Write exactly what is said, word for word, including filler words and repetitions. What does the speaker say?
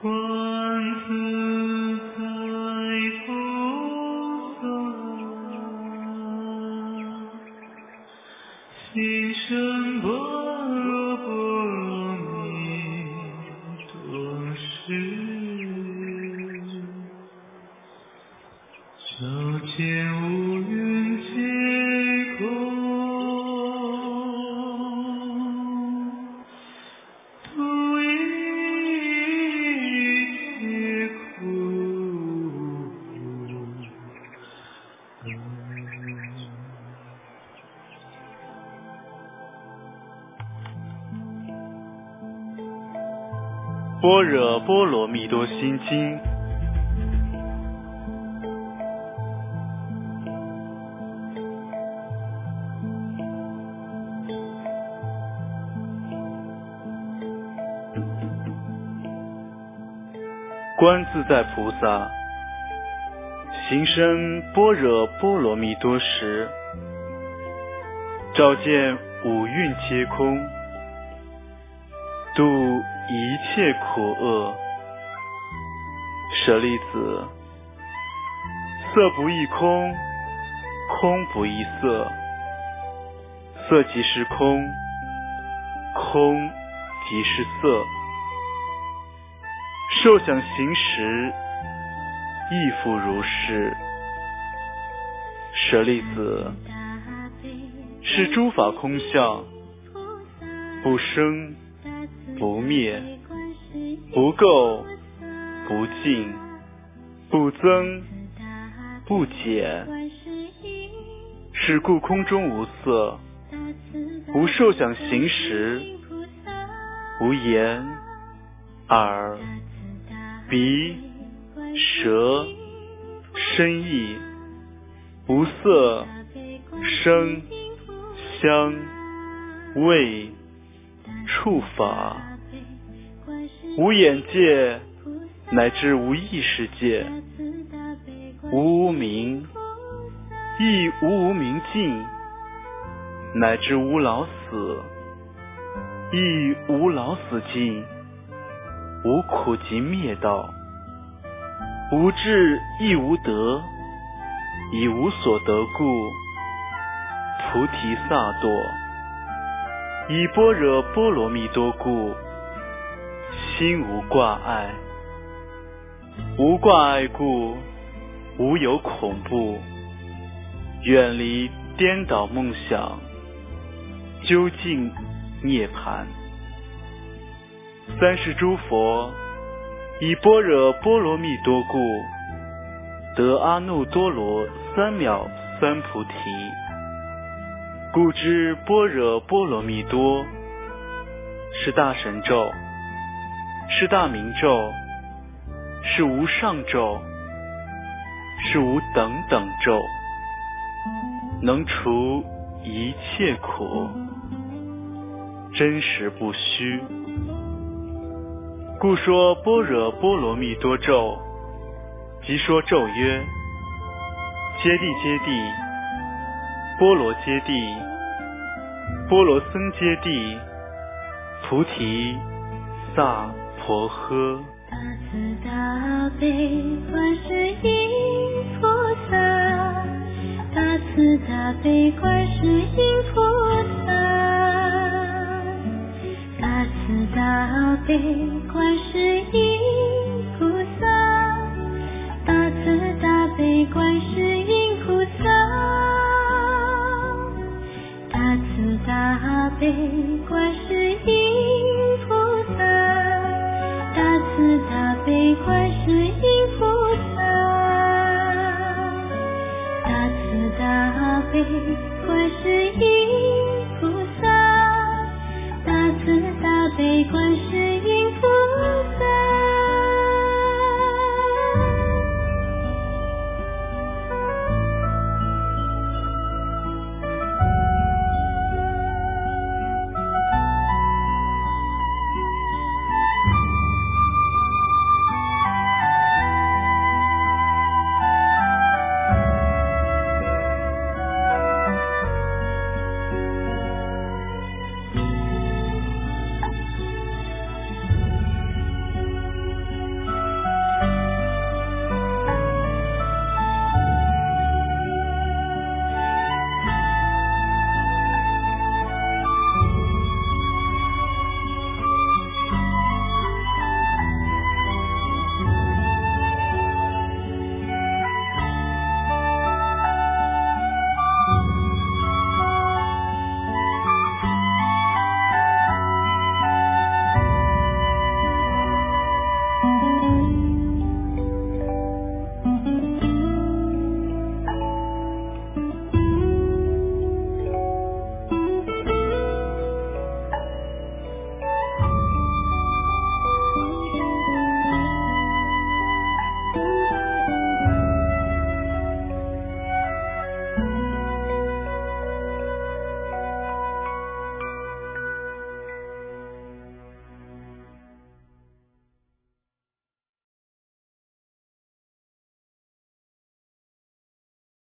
般若波罗蜜多心经。观自在菩萨行深般若波罗蜜多时，照见五蕴皆空，度一切苦厄。舍利子，色不异空，空不异色，色即是空，空即是色。受想行识亦复如是。舍利子，是诸法空相，不生不灭，不垢不净，不增不减。是故空中无色，无受想行识，无眼耳鼻舌身意，无色声香味触法，无眼界，乃至无意识界，无无明，亦无无明尽，乃至无老死，亦无老死尽，无苦集灭道，无智亦无得，以无所得故，菩提萨埵。以般若波罗蜜多故，心无挂碍。无挂碍故，无有恐怖，远离颠倒梦想，究竟涅槃。三世诸佛以般若波罗蜜多故，得阿耨多罗三藐三菩提。故知般若波罗蜜多是大神咒，是大明咒，是无上咒，是无等等咒，能除一切苦，真实不虚。故说般若波罗蜜多咒，即说咒曰：揭谛揭谛，波罗揭谛，波罗僧揭谛，菩提萨婆诃。 大慈大悲观世音菩萨，大慈大悲观世音菩萨，大慈大悲观世音菩萨，大慈大悲观世音菩萨，大慈大悲